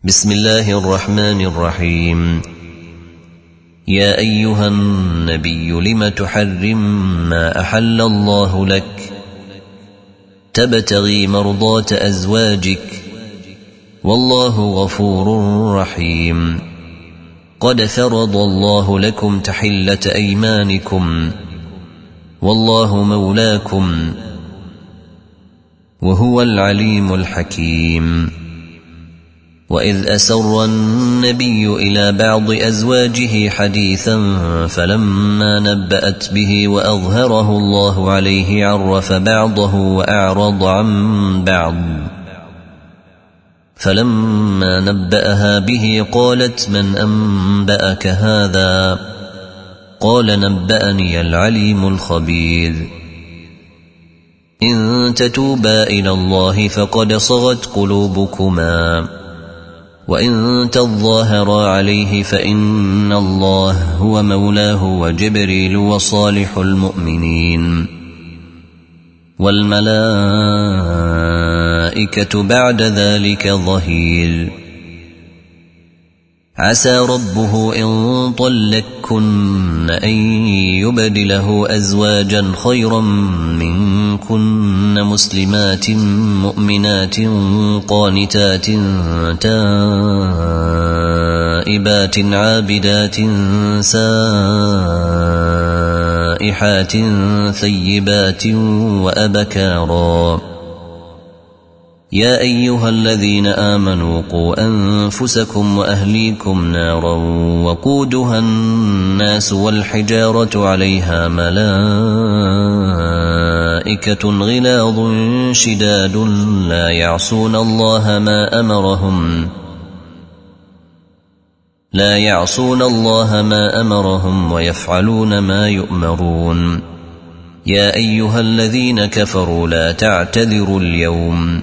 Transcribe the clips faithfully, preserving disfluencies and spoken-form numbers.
بسم الله الرحمن الرحيم. يا أيها النبي لم تحرم ما أحل الله لك تبتغي مرضات أزواجك والله غفور رحيم. قد فرض الله لكم تحلة أيمانكم والله مولاكم وهو العليم الحكيم. وإذ أسر النبي إلى بعض أزواجه حديثا فلما نبأت به وأظهره الله عليه عرف بعضه وأعرض عن بعض، فلما نبأها به قالت من أنبأك هذا؟ قال نبأني العليم الخبير. إن تتوبا إلى الله فقد صغت قلوبكما وإن تظاهرا عليه فإن الله هو مولاه وجبريل وصالح المؤمنين والملائكة بعد ذلك ظهير. عسى ربه إن طلقكن أن يبدله أزواجا خيرا منكن مسلمات مؤمنات قانتات تائبات عابدات سائحات ثيبات وأبكارا. يا أيها الذين آمنوا قوا أنفسكم وأهليكم نارا وقودها الناس والحجارة عليها ملائكة غلاظ شداد لا يعصون الله ما أمرهم لا يعصون الله ما أمرهم ويفعلون ما يؤمرون. يا أيها الذين كفروا لا تعتذروا اليوم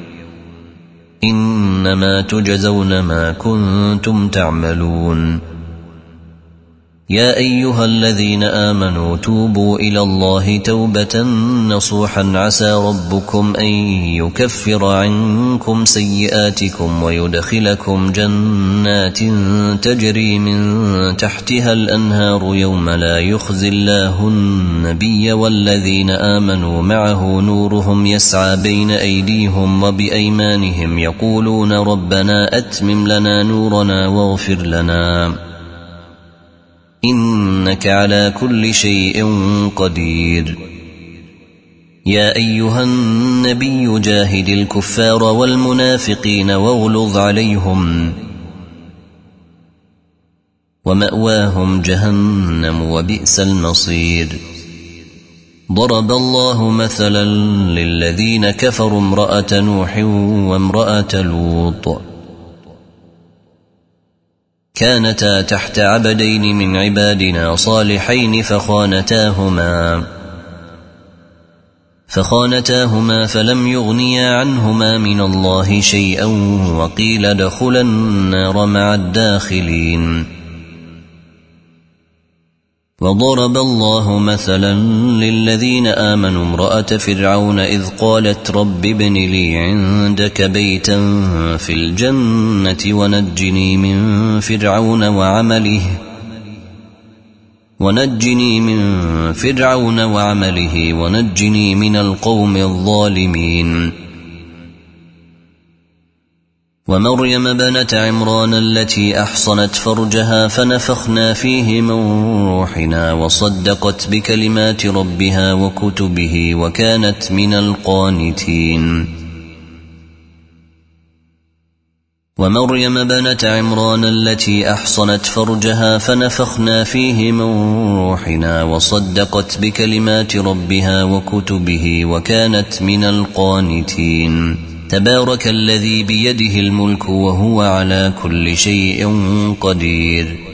إنما تجزون ما كنتم تعملون. يا أيها الذين آمنوا توبوا إلى الله توبة نصوحا عسى ربكم أن يكفر عنكم سيئاتكم ويدخلكم جنات تجري من تحتها الأنهار يوم لا يخزي الله النبي والذين آمنوا معه نورهم يسعى بين أيديهم وبأيمانهم يقولون ربنا أتمم لنا نورنا واغفر لنا إنك على كل شيء قدير. يا أيها النبي جاهد الكفار والمنافقين واغلظ عليهم ومأواهم جهنم وبئس المصير. ضرب الله مثلا للذين كفروا امرأة نوح وامرأة لوط كانتا تحت عبدين من عبادنا صالحين فخانتاهما فخانتاهما فلم يغنيا عنهما من الله شيئا وقيل ادخلا النار مع الداخلين. وضرب الله مثلا للذين آمنوا امرأة فرعون إذ قالت رب ابن لي عندك بيتا في الجنة ونجني من فرعون وعمله ونجني من فرعون وعمله ونجني من القوم الظالمين. ومريم بنت عمران التي أحصنت فرجها فنفخنا فيه من روحنا وصدقت بكلمات ربها وكتبه وكانت من القانتين. ومريم بنت عمران التي أحصنت فرجها فنفخنا فيه من روحنا وصدقت بكلمات ربها وكتبه وكانت من القانتين. تبارك الذي بيده الملك وهو على كل شيء قدير.